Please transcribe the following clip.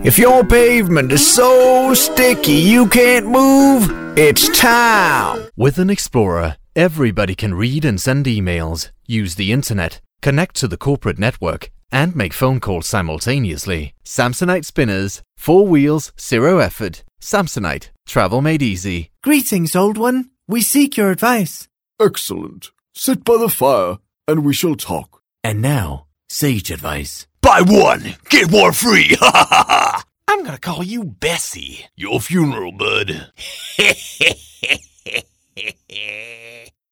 If your pavement is so sticky you can't move, it's time. With an Explorer, everybody can read and send emails, use the internet, connect to the corporate network, and make phone calls simultaneously. Samsonite spinners, 4 wheels, 0 effort. Samsonite, travel made easy. Greetings, old one. We seek your advice. Excellent. Sit by the fire, and we shall talk. And now, sage advice. Buy one, get one free. Ha ha ha ha. I'm gonna call you Bessie. Your funeral, bud.